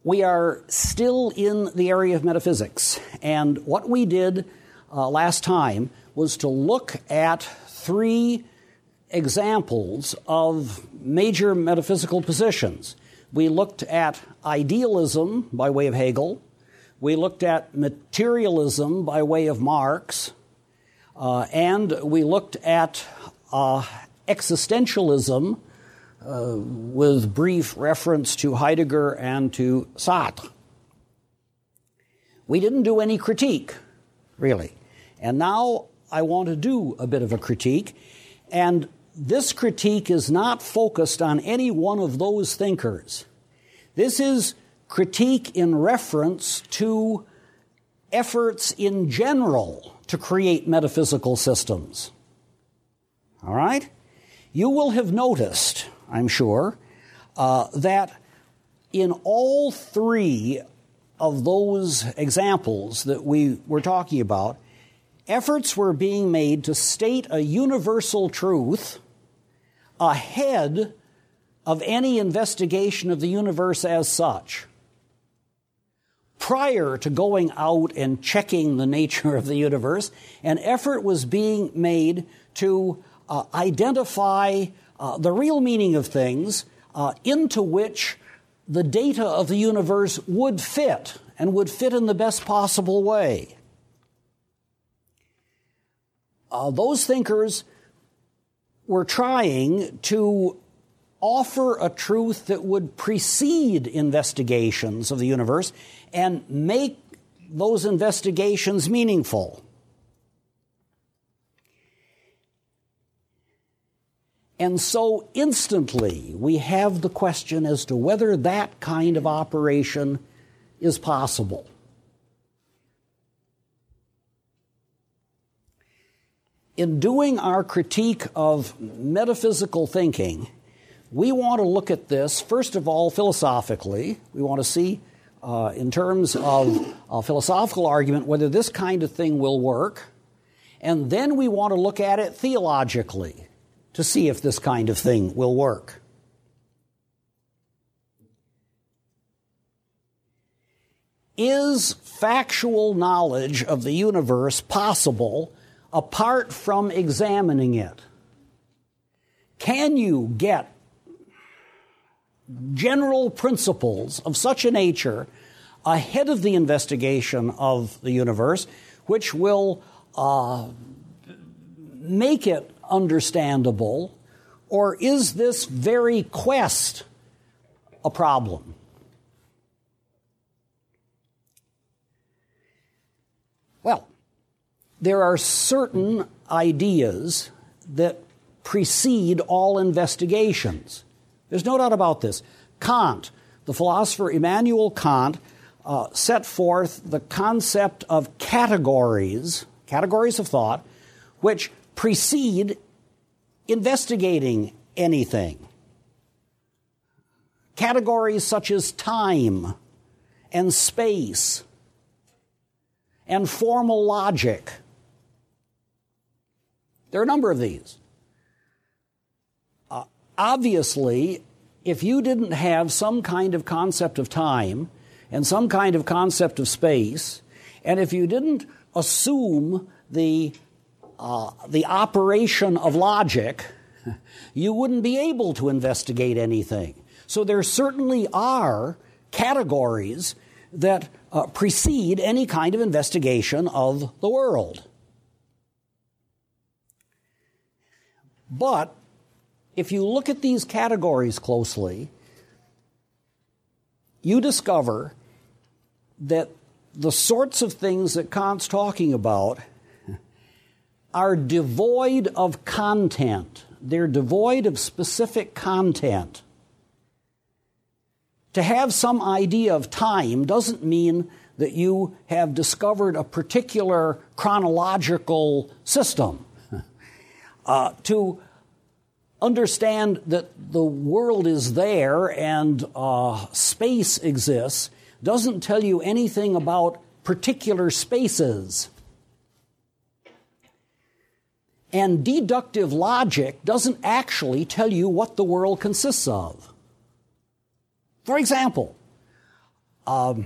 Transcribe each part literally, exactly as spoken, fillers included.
We are still in the area of metaphysics, and what we did uh, last time was to look at three examples of major metaphysical positions. We looked at idealism by way of Hegel. We looked at materialism by way of Marx. Uh, and we looked at uh, existentialism uh, with brief reference to Heidegger and to Sartre. We didn't do any critique, really. And now I want to do a bit of a critique. And this critique is not focused on any one of those thinkers. This is critique in reference to efforts in general to create metaphysical systems. All right? You will have noticed, I'm sure, uh, that in all three of those examples that we were talking about, efforts were being made to state a universal truth ahead of any investigation of the universe as such. Prior to going out and checking the nature of the universe, an effort was being made to uh, identify uh, the real meaning of things uh, into which the data of the universe would fit, and would fit in the best possible way. Uh, those thinkers were trying to offer a truth that would precede investigations of the universe and make those investigations meaningful. And so instantly we have the question as to whether that kind of operation is possible. In doing our critique of metaphysical thinking, we want to look at this, first of all, philosophically. We want to see, uh, in terms of a philosophical argument, whether this kind of thing will work. And then we want to look at it theologically to see if this kind of thing will work. Is factual knowledge of the universe possible apart from examining it? Can you get general principles of such a nature ahead of the investigation of the universe which will uh, make it understandable, or is this very quest a problem? Well, there are certain ideas that precede all investigations. There's no doubt about this. Kant, the philosopher Immanuel Kant, uh, set forth the concept of categories, categories of thought, which precede investigating anything. Categories such as time and space and formal logic. There are a number of these. Uh, obviously, if you didn't have some kind of concept of time and some kind of concept of space, and if you didn't assume the uh, the operation of logic, you wouldn't be able to investigate anything. So there certainly are categories that uh, precede any kind of investigation of the world. But if you look at these categories closely, you discover that the sorts of things that Kant's talking about are devoid of content. They're devoid of specific content. To have some idea of time doesn't mean that you have discovered a particular chronological system. Uh, to understand that the world is there and uh, space exists doesn't tell you anything about particular spaces. And deductive logic doesn't actually tell you what the world consists of. For example, um,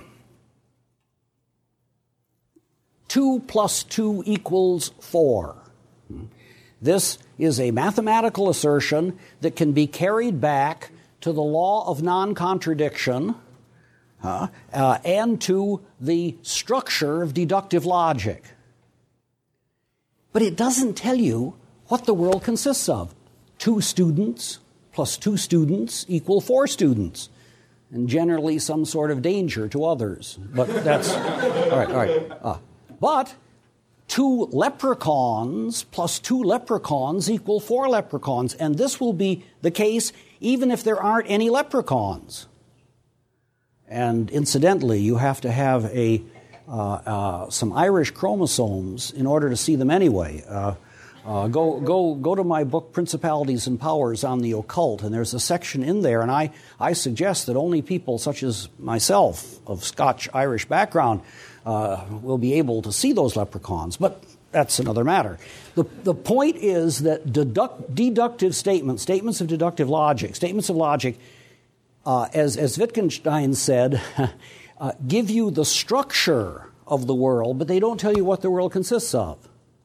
two plus two equals four. This is a mathematical assertion that can be carried back to the law of non-contradiction uh, uh, and to the structure of deductive logic. But it doesn't tell you what the world consists of. Two students plus two students equal four students, and generally some sort of danger to others. But that's all right. All right. Uh, but two leprechauns plus two leprechauns equal four leprechauns, and this will be the case even if there aren't any leprechauns. And incidentally, you have to have a uh, uh, some Irish chromosomes in order to see them anyway. Uh, uh, go go go to my book Principalities and Powers on the Occult, and there's a section in there, and I, I suggest that only people such as myself of Scotch-Irish background uh, will be able to see those leprechauns. But that's another matter. The, the point is that deduct, deductive statements, statements of deductive logic, statements of logic, uh, as, as Wittgenstein said, uh, give you the structure of the world, but they don't tell you what the world consists of.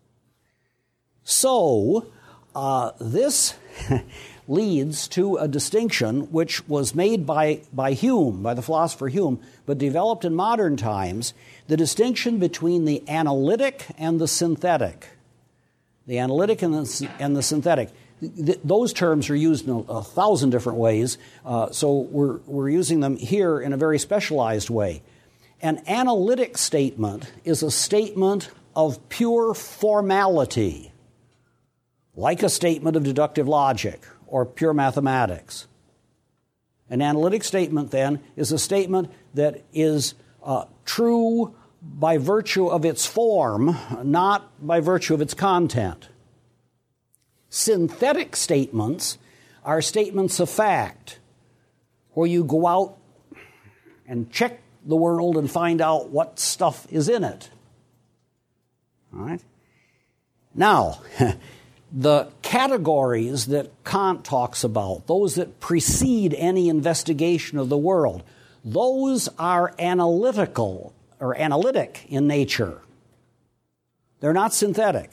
So, uh, this leads to a distinction which was made by, by Hume, by the philosopher Hume, but developed in modern times, the distinction between the analytic and the synthetic. The analytic and the, and the synthetic. Th- those terms are used in a, a thousand different ways, uh, so we're, we're using them here in a very specialized way. An analytic statement is a statement of pure formality, like a statement of deductive logic or pure mathematics. An analytic statement, then, is a statement that is uh, true by virtue of its form, not by virtue of its content. Synthetic statements are statements of fact, where you go out and check the world and find out what stuff is in it. All right? Now, the categories that Kant talks about, those that precede any investigation of the world, those are analytical or analytic in nature. They're not synthetic.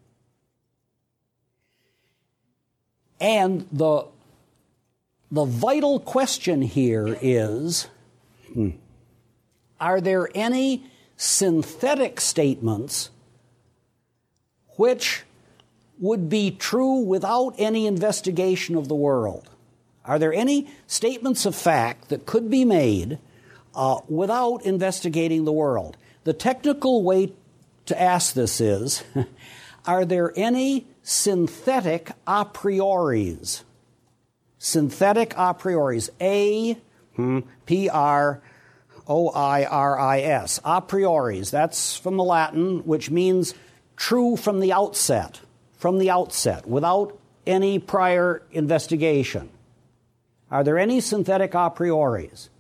And the, the vital question here is, hmm, are there any synthetic statements which would be true without any investigation of the world? Are there any statements of fact that could be made uh, without investigating the world? The technical way to ask this is, are there any synthetic a prioris? Synthetic a prioris. A, hmm, P R O I R I S. A prioris. That's from the Latin, which means true from the outset. From the outset, without any prior investigation. Are there any synthetic a prioris?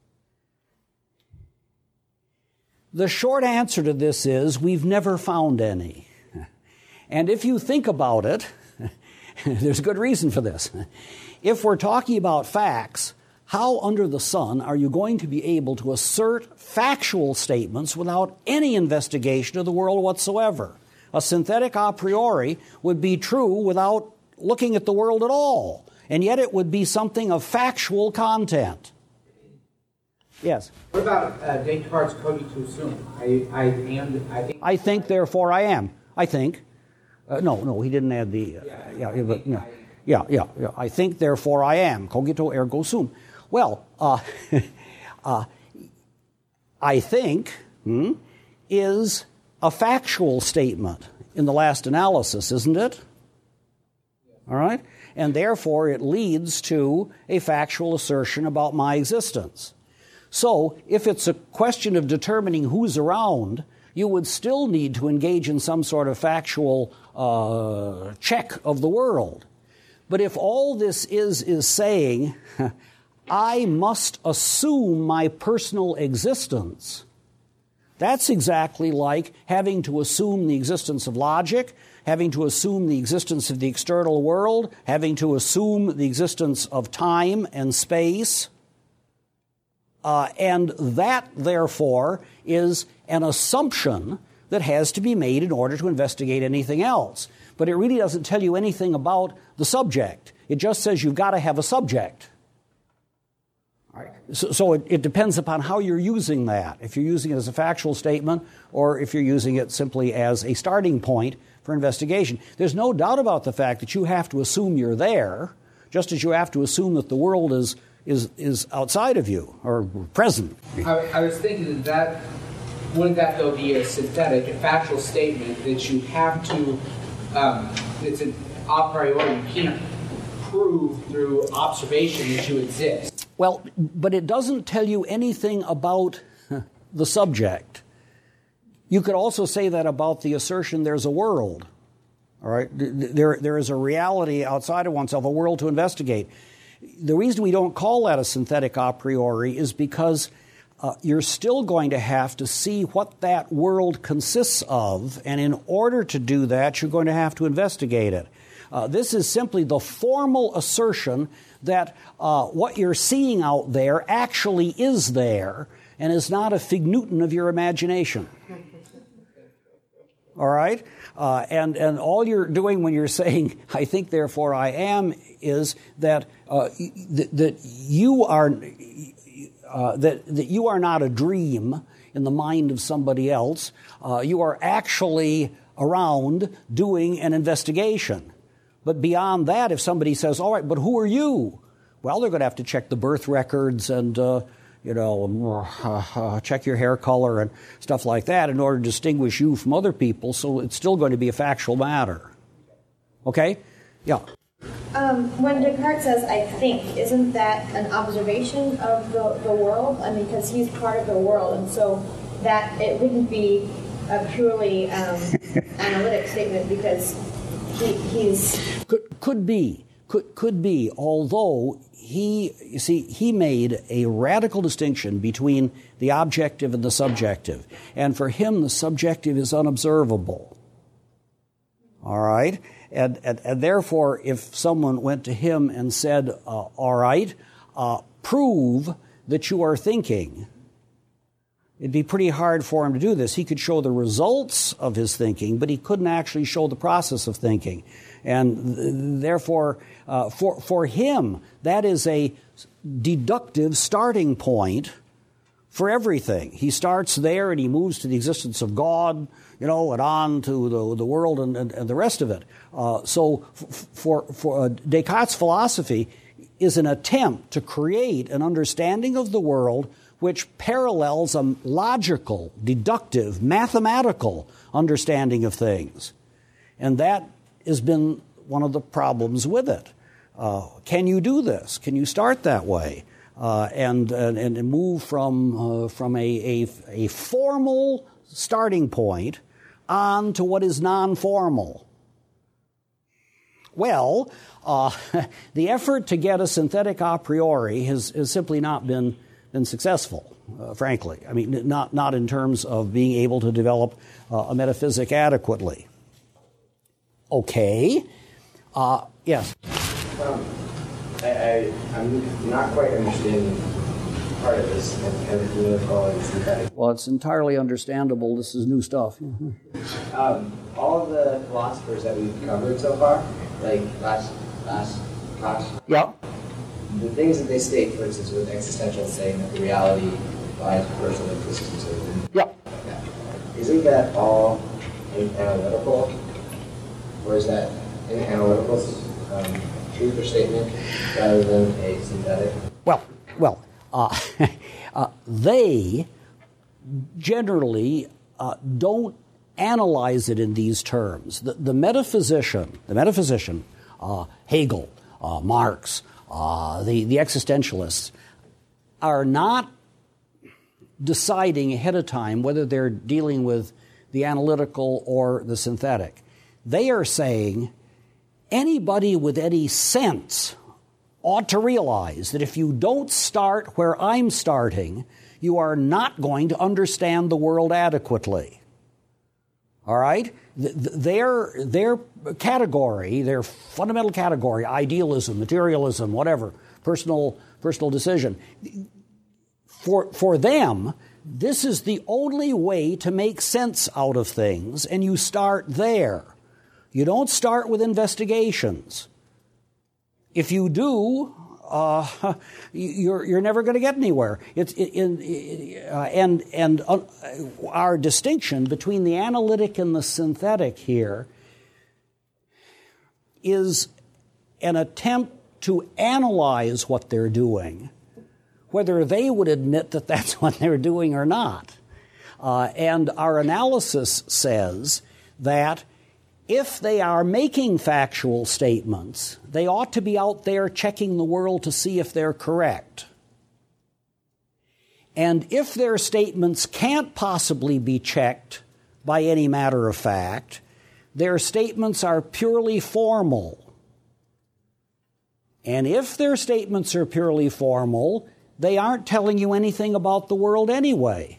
The short answer to this is we've never found any. And if you think about it, there's good reason for this. If we're talking about facts, how under the sun are you going to be able to assert factual statements without any investigation of the world whatsoever? A synthetic a priori would be true without looking at the world at all, and yet it would be something of factual content. Yes? What about uh, Descartes' cogito sum? I, I am, I think... I think, therefore I am. I think. Uh, no, no, he didn't add the... Uh, yeah, yeah, yeah, but, yeah, yeah, yeah, yeah. I think, therefore I am. Cogito ergo sum. Well, uh, uh, I think hmm, is a factual statement in the last analysis, isn't it? All right? And therefore it leads to a factual assertion about my existence. So if it's a question of determining who's around, you would still need to engage in some sort of factual uh, check of the world. But if all this is is saying, I must assume my personal existence, that's exactly like having to assume the existence of logic, having to assume the existence of the external world, having to assume the existence of time and space. Uh, and that, therefore, is an assumption that has to be made in order to investigate anything else. But it really doesn't tell you anything about the subject. It just says you've got to have a subject. All right. So, so it, it depends upon how you're using that. If you're using it as a factual statement or if you're using it simply as a starting point for investigation. There's no doubt about the fact that you have to assume you're there, just as you have to assume that the world is is is outside of you or present. I, I was thinking that that, wouldn't that though be a synthetic, a factual statement that you have to, um, it's an a priori, you can't prove through observation that you exist. Well, but it doesn't tell you anything about the subject. You could also say that about the assertion there's a world. All right, there there is a reality outside of oneself, a world to investigate. The reason we don't call that a synthetic a priori is because uh, you're still going to have to see what that world consists of, and in order to do that, you're going to have to investigate it. Uh, this is simply the formal assertion that uh, what you're seeing out there actually is there and is not a fig Newton of your imagination. All right? Uh, and, and all you're doing when you're saying, I think, therefore I am, is that uh, th- that you are uh, that, that you are not a dream in the mind of somebody else. Uh, you are actually around doing an investigation. But beyond that, if somebody says, all right, but who are you? Well, they're going to have to check the birth records and uh, you know, uh, uh, check your hair color and stuff like that in order to distinguish you from other people, so it's still going to be a factual matter. Okay? Yeah. Um, when Descartes says, I think, isn't that an observation of the, the world? I mean, because he's part of the world, and so that it wouldn't be a purely um, analytic statement because he, he's... Could, could be. Could, could be, although... He, you see, he made a radical distinction between the objective and the subjective. And for him, the subjective is unobservable. All right? And, and, and therefore, if someone went to him and said, uh, all right, uh, prove that you are thinking, it'd be pretty hard for him to do this. He could show the results of his thinking, but he couldn't actually show the process of thinking. And th- therefore, uh, for, for him, that is a deductive starting point for everything. He starts there and he moves to the existence of God, you know, and on to the, the world and, and, and the rest of it. Uh, so f- for, for uh, Descartes' philosophy is an attempt to create an understanding of the world which parallels a logical, deductive, mathematical understanding of things. And that has been one of the problems with it. Uh, can you do this? Can you start that way? Uh, and, and and move from uh, from a, a a formal starting point on to what is non-formal? Well, uh, the effort to get a synthetic a priori has, has simply not been been successful, uh, frankly. I mean, not not in terms of being able to develop uh, a metaphysic adequately. Okay. Uh, yes. Um, I, I, I'm not quite understanding part of this, and, and you know, call it synthetic. Well, it's entirely understandable. This is new stuff. Um, all of the philosophers that we've covered so far, like last last class, Yeah. the things that they state, for instance, with existential saying that the reality lies personal existence. Yeah. Yeah. Isn't that all analytical, or is that an analytical um, truth or statement rather than a synthetic? Well, well, uh, uh, they generally uh, don't analyze it in these terms. The, the metaphysician, the metaphysician, uh, Hegel, uh, Marx, uh, the, the existentialists, are not deciding ahead of time whether they're dealing with the analytical or the synthetic. They are saying anybody with any sense ought to realize that if you don't start where I'm starting, you are not going to understand the world adequately. All right? Their, their category, their fundamental category, idealism, materialism, whatever, personal, personal decision, for, for them, this is the only way to make sense out of things, and you start there. You don't start with investigations. If you do, uh, you're you're never going to get anywhere. It's in, in uh, and and uh, our distinction between the analytic and the synthetic here is an attempt to analyze what they're doing, whether they would admit that that's what they're doing or not. Uh, and our analysis says that if they are making factual statements, they ought to be out there checking the world to see if they're correct. And if their statements can't possibly be checked by any matter of fact, their statements are purely formal. And if their statements are purely formal, they aren't telling you anything about the world anyway.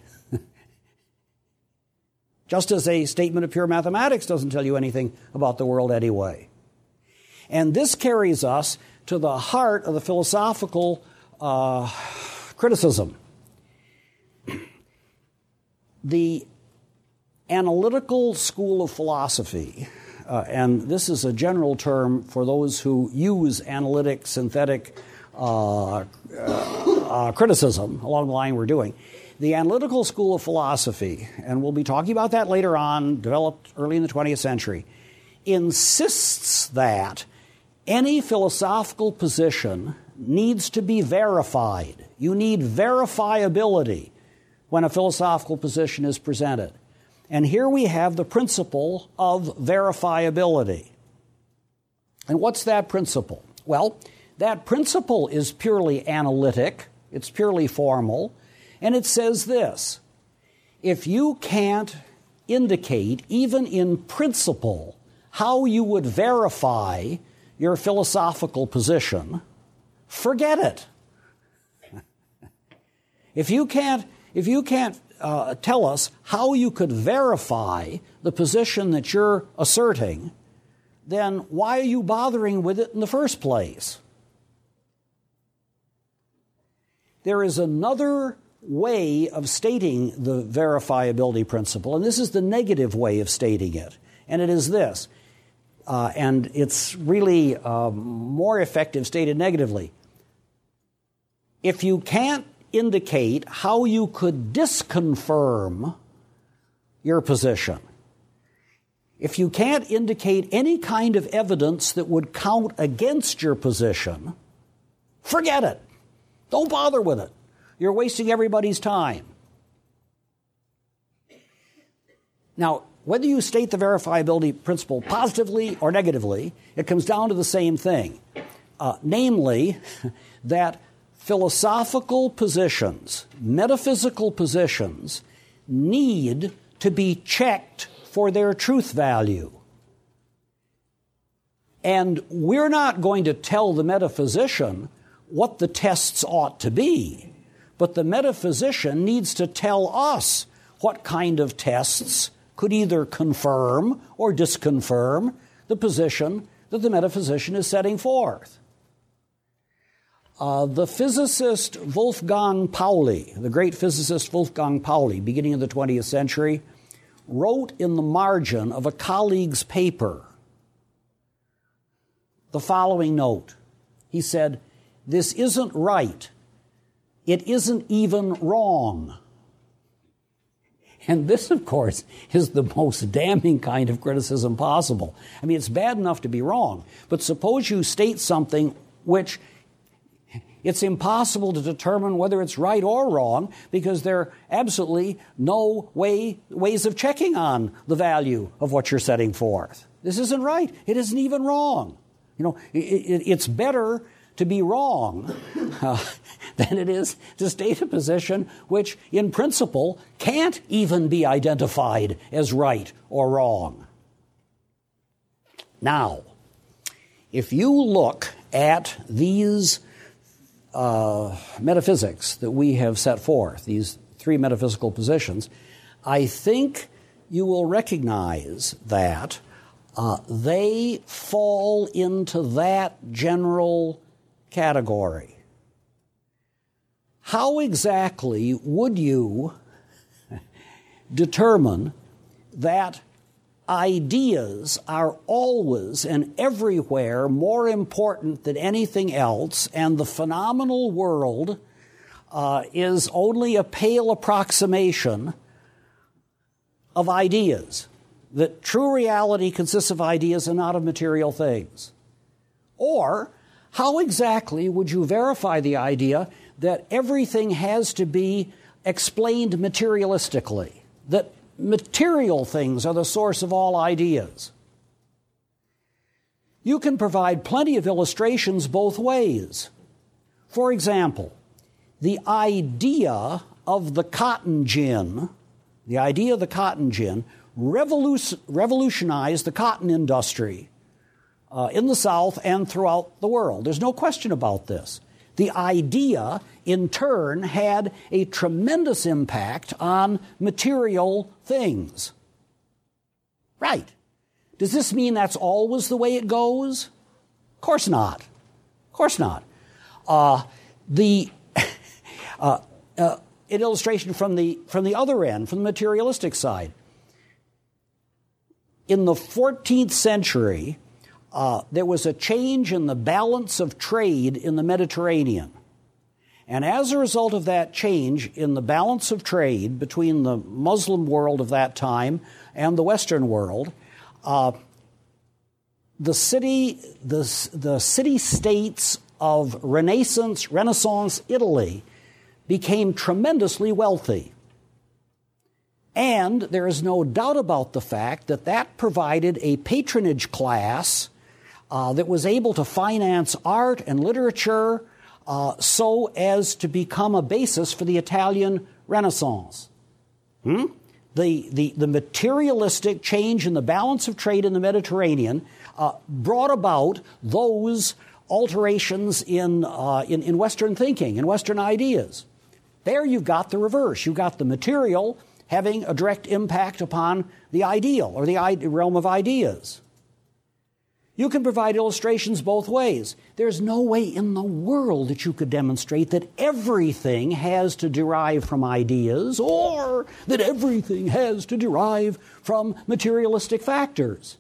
Just as a statement of pure mathematics doesn't tell you anything about the world anyway. And this carries us to the heart of the philosophical uh, criticism. The analytical school of philosophy, uh, and this is a general term for those who use analytic, synthetic uh, uh, uh, criticism along the line we're doing. The analytical school of philosophy, and we'll be talking about that later on, developed early in the twentieth century, insists that any philosophical position needs to be verified. You need verifiability when a philosophical position is presented. And here we have the principle of verifiability. And what's that principle? Well, that principle is purely analytic, it's purely formal, and it says this: if you can't indicate, even in principle, how you would verify your philosophical position, forget it. If you can't, if you can't uh, tell us how you could verify the position that you're asserting, then why are you bothering with it in the first place? There is another way of stating the verifiability principle, and this is the negative way of stating it, and it is this, uh, and it's really um, more effective stated negatively. If you can't indicate how you could disconfirm your position, if you can't indicate any kind of evidence that would count against your position, forget it. Don't bother with it. You're wasting everybody's time. Now, whether you state the verifiability principle positively or negatively, it comes down to the same thing. Uh, namely, that philosophical positions, metaphysical positions, need to be checked for their truth value. And we're not going to tell the metaphysician what the tests ought to be. But the metaphysician needs to tell us what kind of tests could either confirm or disconfirm the position that the metaphysician is setting forth. Uh, the physicist Wolfgang Pauli, the great physicist Wolfgang Pauli, beginning of the twentieth century, wrote in the margin of a colleague's paper the following note. He said, "This isn't right. It isn't even wrong." And this, of course, is the most damning kind of criticism possible. I mean, it's bad enough to be wrong, but suppose you state something which it's impossible to determine whether it's right or wrong because there are absolutely no way, ways of checking on the value of what you're setting forth. This isn't right. It isn't even wrong. You know, it, it, it's better to be wrong uh, than it is to state a position which, in principle, can't even be identified as right or wrong. Now, if you look at these uh, metaphysics that we have set forth, these three metaphysical positions, I think you will recognize that uh, they fall into that general category. how exactly would you determine that ideas are always and everywhere more important than anything else, and the phenomenal world uh, is only a pale approximation of ideas, that true reality consists of ideas and not of material things? Or how exactly would you verify the idea that everything has to be explained materialistically, that material things are the source of all ideas? You can provide plenty of illustrations both ways. For example, the idea of the cotton gin, the idea of the cotton gin revolu- revolutionized the cotton industry uh, in the South and throughout the world. There's no question about this. The idea, in turn, had a tremendous impact on material things. Right. Does this mean that's always the way it goes? Of course not. Of course not. Uh, the uh, uh, an illustration from the from the other end, from the materialistic side. In the fourteenth century, Uh, there was a change in the balance of trade in the Mediterranean. And as a result of that change in the balance of trade between the Muslim world of that time and the Western world, uh, the city, the, the city-states of Renaissance, Renaissance Italy became tremendously wealthy. And there is no doubt about the fact that that provided a patronage class Uh, that was able to finance art and literature uh, so as to become a basis for the Italian Renaissance. Hmm? The, the, the materialistic change in the balance of trade in the Mediterranean uh, brought about those alterations in, uh, in, in Western thinking and Western ideas. There you've got the reverse. You've got the material having a direct impact upon the ideal or the ide- realm of ideas. You can provide illustrations both ways. There's no way in the world that you could demonstrate that everything has to derive from ideas or that everything has to derive from materialistic factors.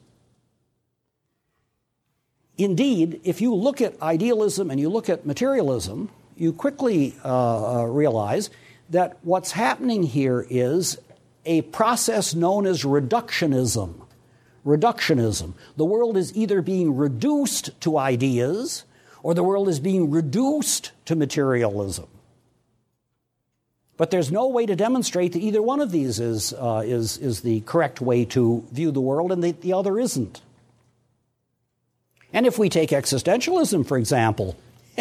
Indeed, if you look at idealism and you look at materialism, you quickly uh, realize that what's happening here is a process known as reductionism. Reductionism. The world is either being reduced to ideas or the world is being reduced to materialism. But there's no way to demonstrate that either one of these is, uh, is, is the correct way to view the world and the, the other isn't. And if we take existentialism, for example,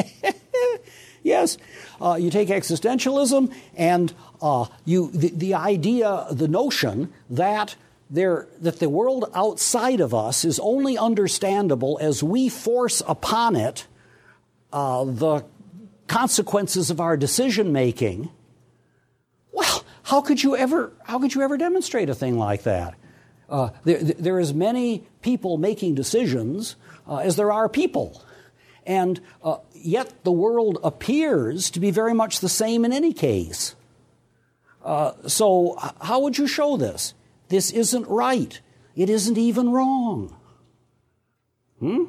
yes, uh, you take existentialism and uh, you the, the idea, the notion that There, that the world outside of us is only understandable as we force upon it uh, the consequences of our decision making. Well, how could you ever? How could you ever demonstrate a thing like that? Uh, there, there is many people making decisions uh, as there are people, and uh, yet the world appears to be very much the same in any case. Uh, so, how would you show this? This isn't right. It isn't even wrong. Hmm?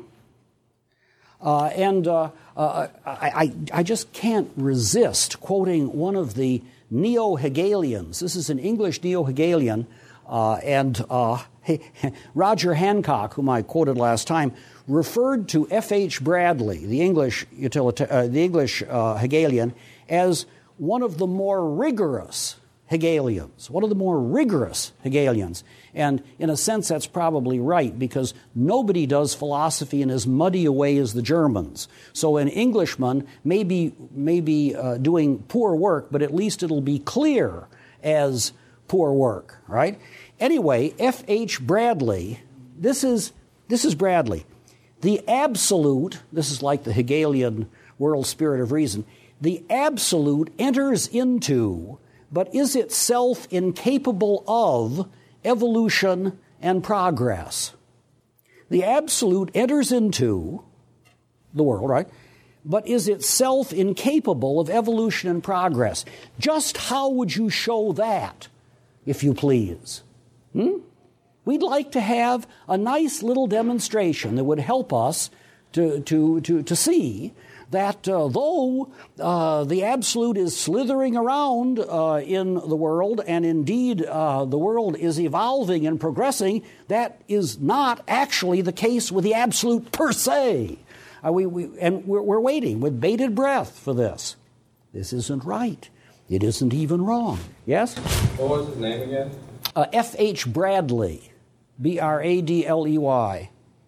Uh, and uh, uh, I, I just can't resist quoting one of the neo-Hegelians. This is an English neo-Hegelian, uh, and uh, Roger Hancock, whom I quoted last time, referred to F H Bradley, the English, utilita- uh, the English uh, Hegelian, as one of the more rigorous Hegelians, one of the more rigorous Hegelians. And in a sense, that's probably right, because nobody does philosophy in as muddy a way as the Germans. So an Englishman may be, may be uh, doing poor work, but at least it'll be clear as poor work, right? Anyway, F H Bradley, this is, this is Bradley. The absolute, this is like the Hegelian world spirit of reason, the absolute enters into but is itself incapable of evolution and progress. The absolute enters into the world, right? but is itself incapable of evolution and progress. Just how would you show that, if you please? Hmm? We'd like to have a nice little demonstration that would help us to, to, to, to see that uh, though uh, the absolute is slithering around uh, in the world, and indeed uh, the world is evolving and progressing, that is not actually the case with the absolute per se. Uh, we, we, and we're, we're waiting with bated breath for this. This isn't right. It isn't even wrong. Yes? What was his name again? Uh, F H Bradley, B R A D L E Y.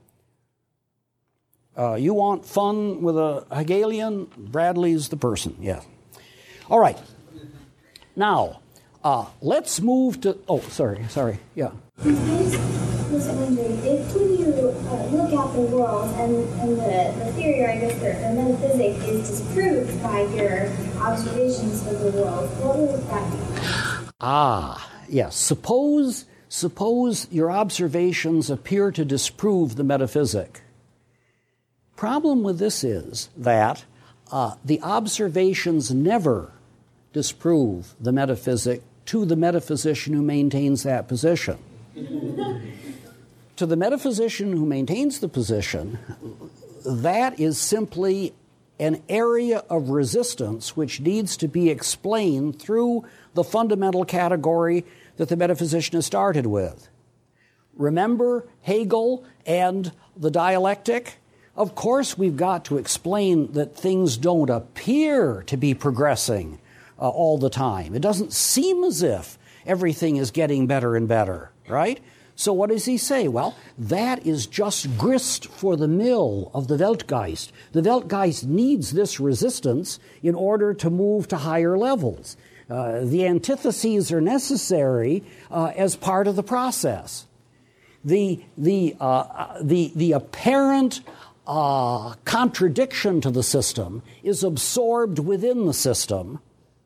Uh, you want fun with a Hegelian? Bradley's the person, yeah. All right. Now, uh, let's move to... Oh, sorry, sorry, yeah. I was wondering, if when you uh, look at the world and, and the, the theory, or I guess the, the metaphysic is disproved by your observations of the world, what would that be? Ah, yes. Suppose, suppose your observations appear to disprove the metaphysic. Problem with this is that uh, the observations never disprove the metaphysic to the metaphysician who maintains that position. To the metaphysician who maintains the position, that is simply an area of resistance which needs to be explained through the fundamental category that the metaphysician has started with. Remember Hegel and the dialectic? Of course, we've got to explain that things don't appear to be progressing uh, all the time. It doesn't seem as if everything is getting better and better, right? So what does he say? Well, that is just grist for the mill of the Weltgeist. The Weltgeist needs this resistance in order to move to higher levels. Uh, the antitheses are necessary uh, as part of the process. The, the, uh, the, the apparent Uh, contradiction to the system is absorbed within the system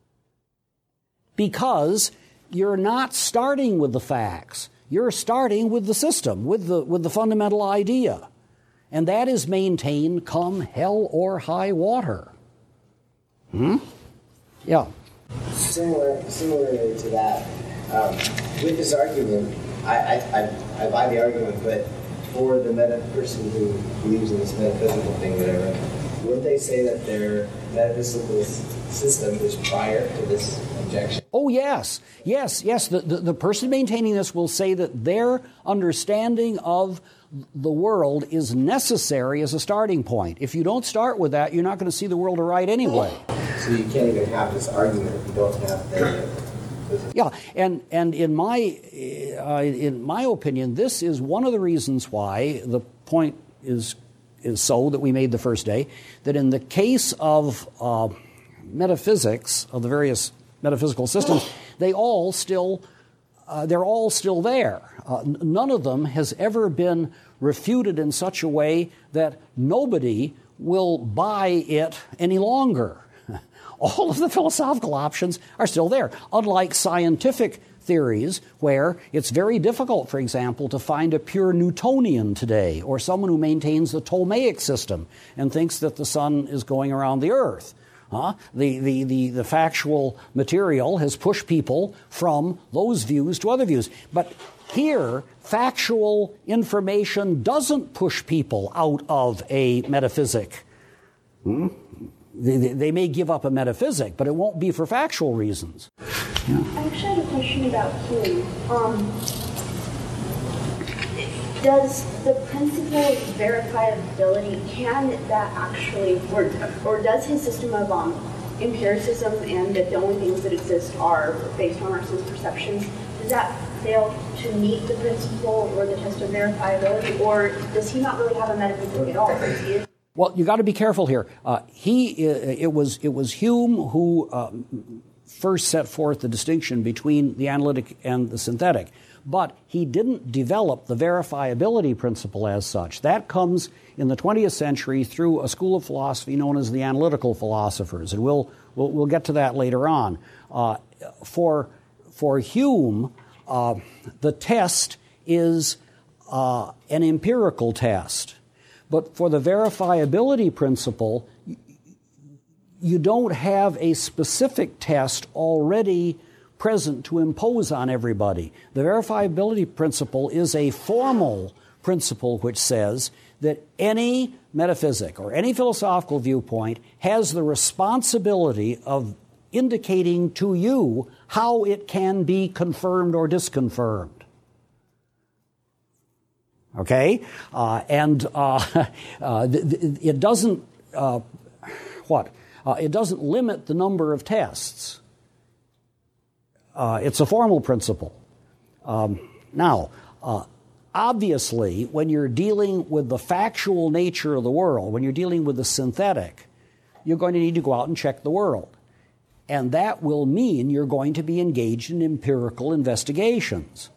because you're not starting with the facts. You're starting with the system, with the, with the fundamental idea. And that is maintained come hell or high water. Hmm? Yeah. Similar, similarly to that, um, with this argument, I, I, I, I buy the argument, but for the meta person who believes in this metaphysical thing, whatever, would they say that their metaphysical system is prior to this objection? Oh, yes. Yes, yes. The, the, the person maintaining this will say that their understanding of the world is necessary as a starting point. If you don't start with that, you're not going to see the world aright anyway. So you can't even have this argument if you don't have the... Yeah, and, and in my uh, in my opinion, this is one of the reasons why the point is is so that we made the first day, that in the case of uh, metaphysics, of the various metaphysical systems, they all still uh, they're all still there. Uh, n- none of them has ever been refuted in such a way that nobody will buy it any longer. All of the philosophical options are still there, unlike scientific theories where it's very difficult, for example, to find a pure Newtonian today or someone who maintains the Ptolemaic system and thinks that the sun is going around the earth. Huh? The, the, the, the factual material has pushed people from those views to other views. But here, factual information doesn't push people out of a metaphysic. Hmm? They, they may give up a metaphysic, but it won't be for factual reasons. Yeah. I actually had a question about Hume. Um, does the principle of verifiability, can that actually, or, or does his system of um, empiricism and that the only things that exist are based on our sense perceptions, does that fail to meet the principle or the test of verifiability, or does he not really have a metaphysic at all? Does he Well, you got to be careful here. Uh, he, it was, it was Hume who uh, first set forth the distinction between the analytic and the synthetic, but he didn't develop the verifiability principle as such. That comes in the twentieth century through a school of philosophy known as the analytical philosophers, and we'll we'll, we'll get to that later on. Uh, for for Hume, uh, the test is uh, an empirical test. But for the verifiability principle, you don't have a specific test already present to impose on everybody. The verifiability principle is a formal principle which says that any metaphysic or any philosophical viewpoint has the responsibility of indicating to you how it can be confirmed or disconfirmed. Okay? Uh, and uh, uh, th- th- it doesn't, uh, what? Uh, it doesn't limit the number of tests. Uh, it's a formal principle. Um, now, uh, obviously, when you're dealing with the factual nature of the world, when you're dealing with the synthetic, you're going to need to go out and check the world. And that will mean you're going to be engaged in empirical investigations.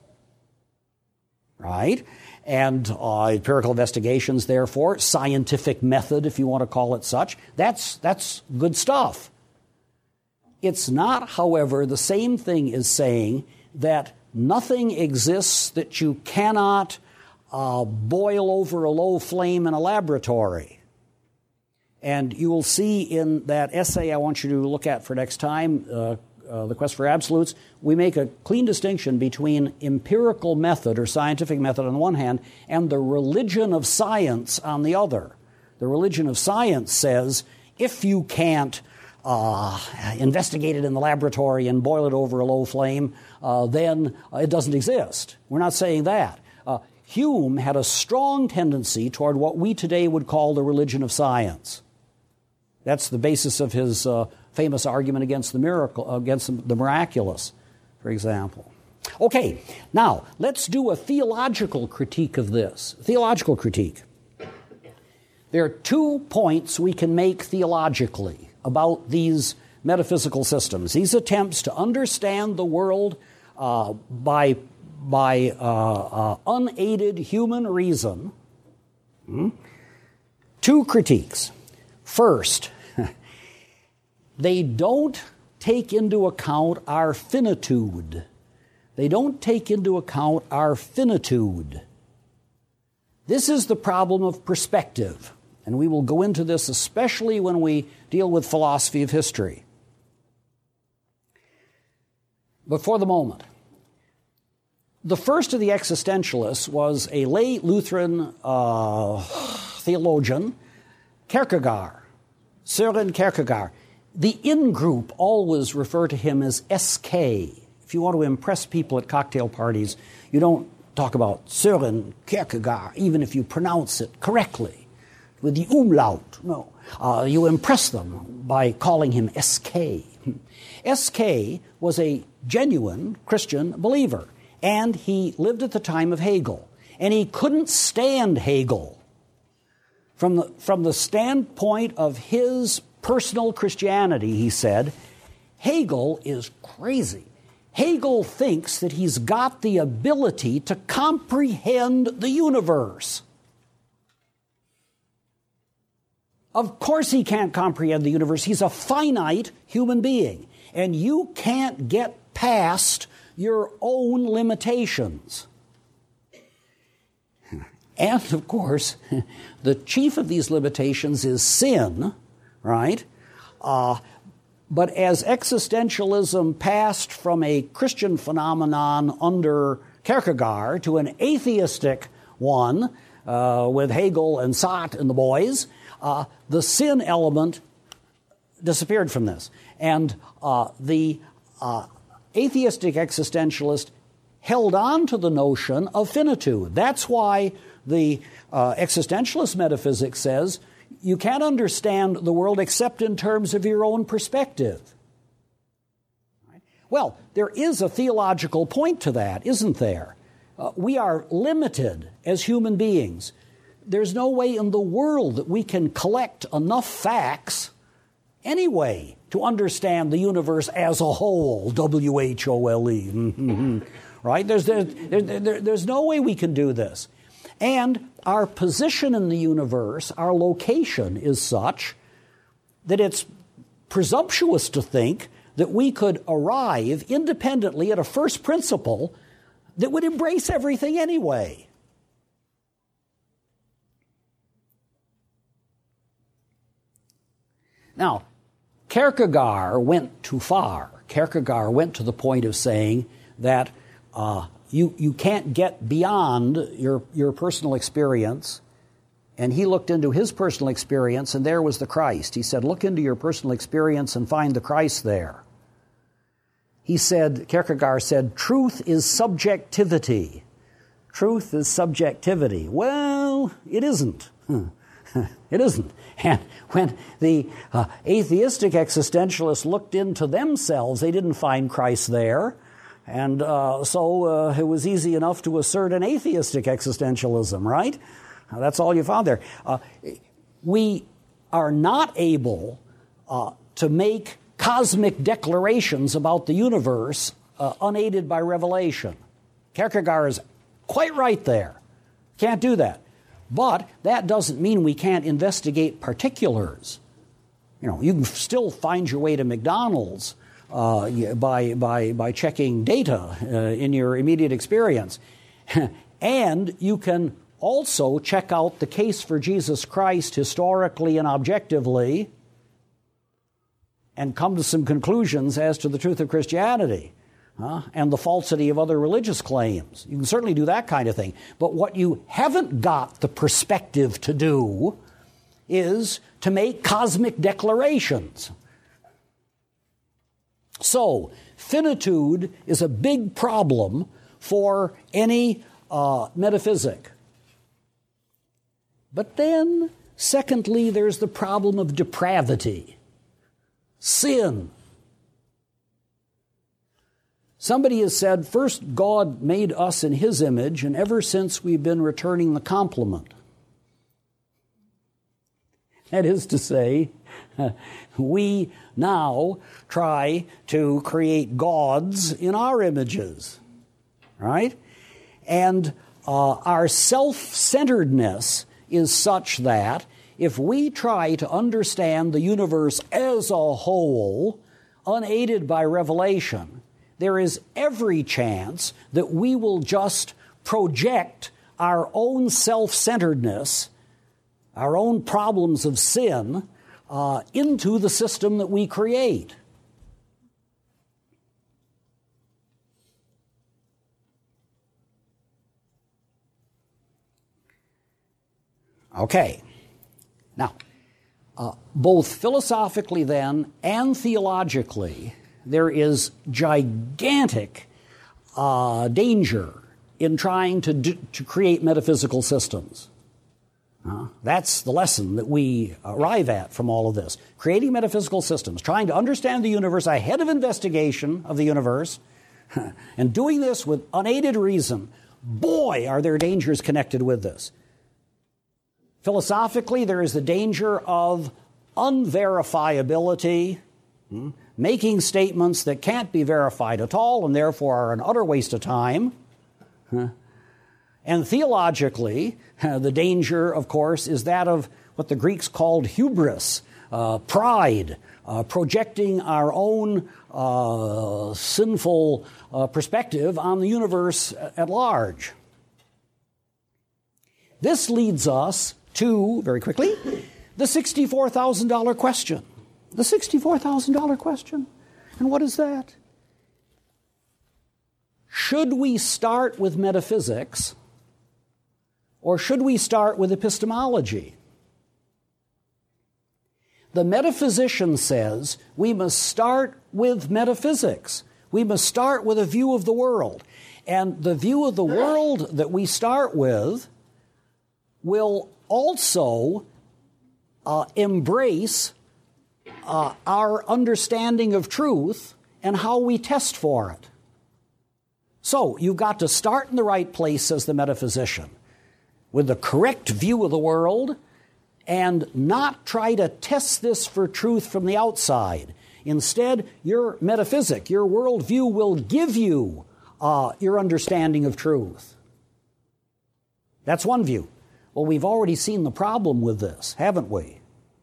Right? And uh, empirical investigations, therefore, scientific method, if you want to call it such, that's, that's good stuff. It's not, however, the same thing as saying that nothing exists that you cannot uh, boil over a low flame in a laboratory. And you will see in that essay I want you to look at for next time, uh, uh, The Quest for Absolutes, we make a clean distinction between empirical method or scientific method on the one hand and the religion of science on the other. The religion of science says if you can't uh, investigate it in the laboratory and boil it over a low flame, uh, then it doesn't exist. We're not saying that. Uh, Hume had a strong tendency toward what we today would call the religion of science. That's the basis of his uh, famous argument against the miracle, against the miraculous, for example. Okay, now let's do a theological critique of this. Theological critique. There are two points we can make theologically about these metaphysical systems. These attempts to understand the world uh, by by uh, uh, unaided human reason. Hmm? Two critiques. First, they don't take into account our finitude. They don't take into account our finitude. This is the problem of perspective, and we will go into this especially when we deal with philosophy of history. But for the moment, the first of the existentialists was a lay Lutheran uh, theologian, Kierkegaard, Søren Kierkegaard. The in-group always refer to him as S K. If you want to impress people at cocktail parties, you don't talk about Søren Kierkegaard, even if you pronounce it correctly, with the umlaut. No. Uh, you impress them by calling him S K. S K was a genuine Christian believer, and he lived at the time of Hegel. And he couldn't stand Hegel. From the, from the standpoint of his personal Christianity, he said, Hegel is crazy. Hegel thinks that he's got the ability to comprehend the universe. Of course he can't comprehend the universe. He's a finite human being. And you can't get past your own limitations. And, of course, the chief of these limitations is sin, right? Uh, but as existentialism passed from a Christian phenomenon under Kierkegaard to an atheistic one uh, with Hegel and Sartre and the boys, uh, the sin element disappeared from this. And uh, the uh, atheistic existentialist held on to the notion of finitude. That's why the uh, existentialist metaphysics says you can't understand the world except in terms of your own perspective. Right? Well, there is a theological point to that, isn't there? Uh, we are limited as human beings. There's no way in the world that we can collect enough facts anyway to understand the universe as a whole, W H O L E. Mm-hmm. Right? There's, there, there, there, there's no way we can do this. And our position in the universe, our location is such that it's presumptuous to think that we could arrive independently at a first principle that would embrace everything anyway. Now, Kierkegaard went too far. Kierkegaard went to the point of saying that uh, you, you can't get beyond your, your personal experience. And he looked into his personal experience, and there was the Christ. He said, look into your personal experience and find the Christ there. He said, Kierkegaard said, truth is subjectivity. Truth is subjectivity. Well, it isn't. It isn't. And when the uh, atheistic existentialists looked into themselves, they didn't find Christ there. And uh, so uh, it was easy enough to assert an atheistic existentialism, right? Uh, that's all you found there. Uh, we are not able uh, to make cosmic declarations about the universe uh, unaided by revelation. Kierkegaard is quite right there. Can't do that. But that doesn't mean we can't investigate particulars. You know, you can still find your way to McDonald's uh, by, by, by checking data uh, in your immediate experience. And you can also check out the case for Jesus Christ historically and objectively and come to some conclusions as to the truth of Christianity. Uh, and the falsity of other religious claims. You can certainly do that kind of thing. But what you haven't got the perspective to do is to make cosmic declarations. So, finitude is a big problem for any uh, metaphysic. But then, secondly, there's the problem of depravity, sin. Somebody has said, first, God made us in His image, and ever since we've been returning the compliment. That is to say, we now try to create gods in our images, right? And uh, our self-centeredness is such that if we try to understand the universe as a whole, unaided by revelation, there is every chance that we will just project our own self-centeredness, our own problems of sin, uh, into the system that we create. Okay. Now, uh, both philosophically then and theologically, there is gigantic uh, danger in trying to do, to create metaphysical systems. Uh, that's the lesson that we arrive at from all of this. Creating metaphysical systems, trying to understand the universe ahead of investigation of the universe, and doing this with unaided reason. Boy, are there dangers connected with this. Philosophically, there is the danger of unverifiability, hmm, making statements that can't be verified at all and therefore are an utter waste of time. Huh. And theologically, uh, the danger, of course, is that of what the Greeks called hubris, uh, pride, uh, projecting our own uh, sinful uh, perspective on the universe at large. This leads us to, very quickly, the sixty-four thousand dollars question. The sixty-four thousand dollars question. And what is that? Should we start with metaphysics, or should we start with epistemology? The metaphysician says we must start with metaphysics. We must start with a view of the world. And the view of the world that we start with will also uh, embrace uh, our understanding of truth and how we test for it. So you've got to start in the right place as the metaphysician, with the correct view of the world, and not try to test this for truth from the outside. Instead, your metaphysic, your worldview will give you uh, your understanding of truth. That's one view. Well, we've already seen the problem with this, haven't we?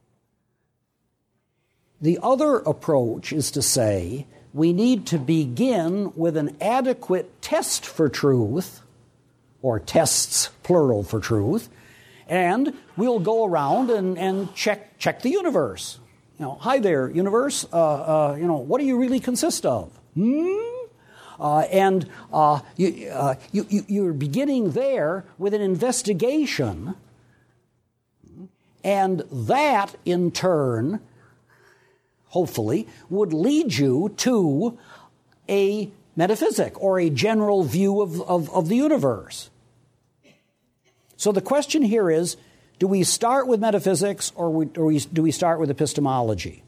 The other approach is to say we need to begin with an adequate test for truth, or tests, plural, for truth, and we'll go around and, and check, check the universe. You know, hi there, universe. Uh, uh, you know, what do you really consist of? Hmm? Uh, and uh, you, uh, you, you, you're beginning there with an investigation, and that, in turn, hopefully, would lead you to a metaphysic or a general view of, of, of the universe. So the question here is, do we start with metaphysics or, we, or we, do we start with epistemology?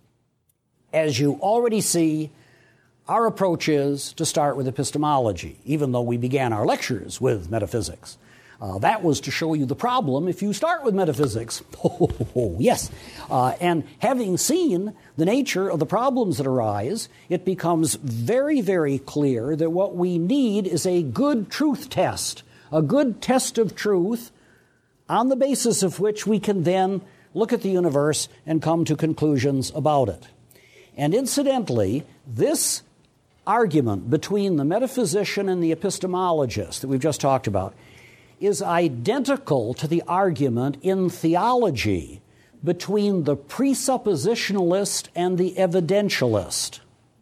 As you already see, our approach is to start with epistemology, even though we began our lectures with metaphysics. Uh, that was to show you the problem if you start with metaphysics. Oh, yes. Uh, and having seen the nature of the problems that arise, it becomes very, very clear that what we need is a good truth test, a good test of truth on the basis of which we can then look at the universe and come to conclusions about it. And incidentally, this argument between the metaphysician and the epistemologist that we've just talked about is identical to the argument in theology between the presuppositionalist and the evidentialist.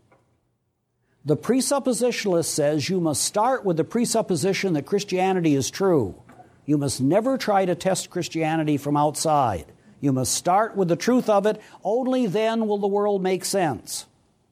The presuppositionalist says you must start with the presupposition that Christianity is true. You must never try to test Christianity from outside. You must start with the truth of it. Only then will the world make sense.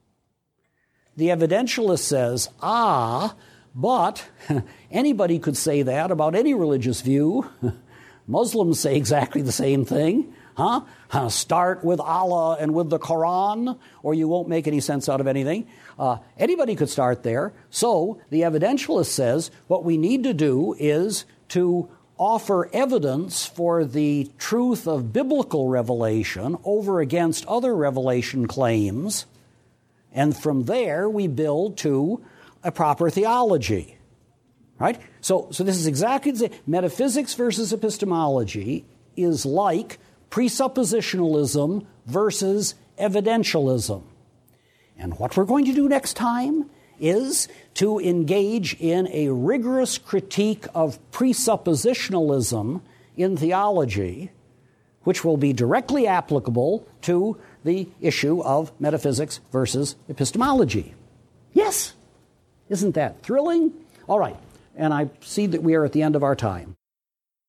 The evidentialist says, ah, but anybody could say that about any religious view. Muslims say exactly the same thing. Huh? Start with Allah and with the Quran, or you won't make any sense out of anything. Uh, anybody could start there. So the evidentialist says what we need to do is to offer evidence for the truth of biblical revelation over against other revelation claims, and from there we build to a proper theology. Right? So, so this is exactly the same. Metaphysics versus epistemology is like presuppositionalism versus evidentialism. And what we're going to do next time is to engage in a rigorous critique of presuppositionalism in theology, which will be directly applicable to the issue of metaphysics versus epistemology. Yes? Isn't that thrilling? All right. And I see that we are at the end of our time.